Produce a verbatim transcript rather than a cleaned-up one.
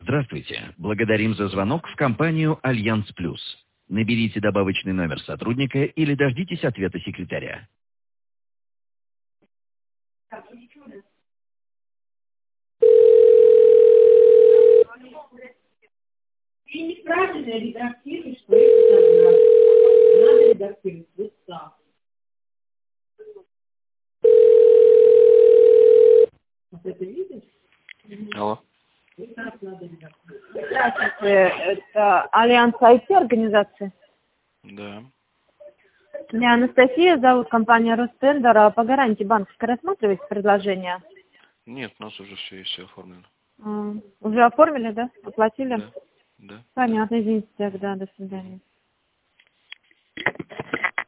Здравствуйте. Благодарим за звонок в компанию «Альянс Плюс». Наберите добавочный номер сотрудника или дождитесь ответа секретаря. Ты неправильно редактируешь проект фотографии. Надо редактировать вот так. Вот это видишь? Алло. Вот так надо редактировать. Здравствуйте, это Альянс ай ти организация. Да. Меня Анастасия зовут, компания Ростендер. А по гарантии банковской рассматриваете предложение? Нет, у нас уже все есть, все оформлено. А, уже оформили, да? Оплатили? Да. Да. Понятно, извините тогда, до свидания.